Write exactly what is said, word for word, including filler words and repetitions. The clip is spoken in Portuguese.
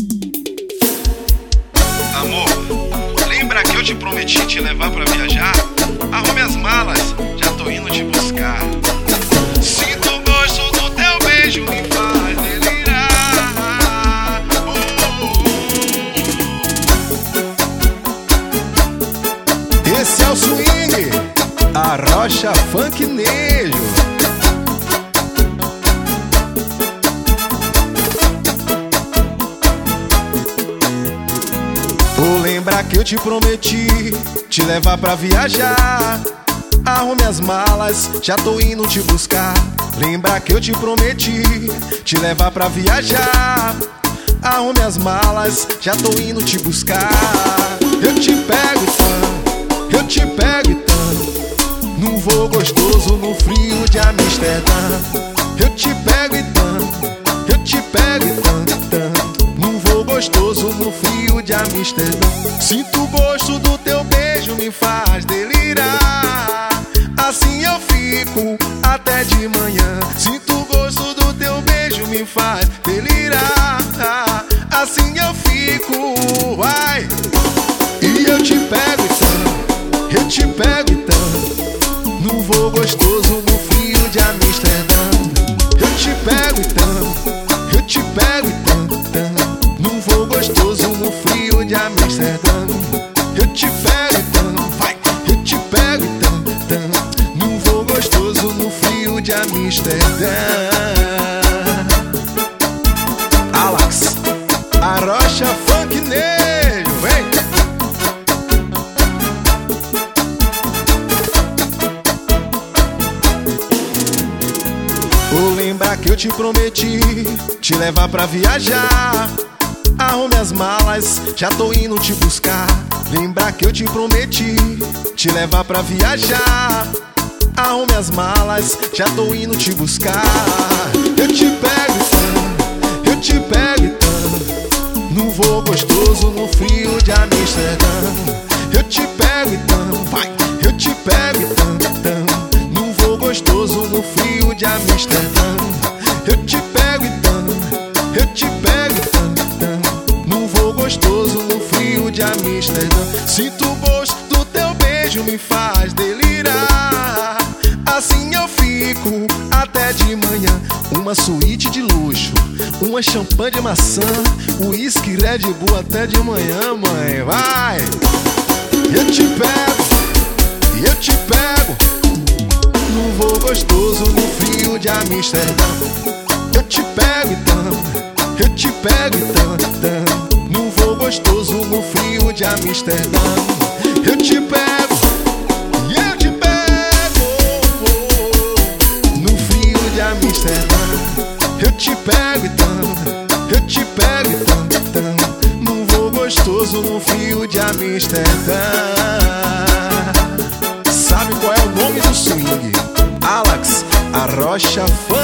Amor, lembra que eu te prometi te levar pra viajar? Arrume as malas, já tô indo te buscar. Sinto o gosto do teu beijo, me faz delirar. uh, uh. Esse é o swing, a rocha funknejo. Vou lembrar que eu te prometi te levar pra viajar. Arrume as malas, já tô indo te buscar. Lembra que eu te prometi te levar pra viajar. Arrume as malas, já tô indo te buscar. Eu te pego tanto, eu te pego tanto, num voo gostoso no frio de Amsterdã. Eu te pego tanto, eu te pego tanto, tanto, num voo gostoso no frio de Amsterdã. Sinto o gosto do teu beijo, me faz delirar. Assim eu fico até de manhã. Sinto o gosto do teu beijo, me faz delirar. Assim eu fico, vai. E eu te pego tanto, eu te pego tanto, num voo gostoso no frio de Amsterdã. Eu te pego tanto, eu te pego tanto, tanto, num voo gostoso no frio de Amsterdã. Eu te pego tanto, vai. Eu te pego tanto, tanto, num voo gostoso no frio de Amsterdã. Alex, a rocha funknejo, vem. Vou lembrar que eu te prometi te levar pra viajar. Arrume as malas, já tô indo te buscar. Lembrar que eu te prometi te levar pra viajar. Arrume as malas, já tô indo te buscar. Eu te pego tanto, eu te pego tanto, num voo gostoso no frio de Amsterdã. Eu te pego tanto, vai. Eu te pego tanto, tanto, num voo gostoso no frio de Amsterdã. Eu te pego tanto, eu te pego tanto, tanto, num voo gostoso no frio de Amsterdã. Sinto o gosto do teu beijo, me faz delirar. Assim eu fico até de manhã. Uma suíte de luxo, uma champanhe de maçã, uísque Red Bull até de manhã, mãe, vai. Eu te pego, eu te pego, num voo gostoso no frio de Amsterdã. Eu te pego tanto, eu te pego tanto, tanto, num voo gostoso no frio de Amsterdã. Eu te pego, e eu te pego, no frio de Amsterdã. Eu te pego tanto, eu te pego tanto, tanto, num voo gostoso no frio de Amsterdã. Sabe qual é o nome do swing? Alex, a rocha funk.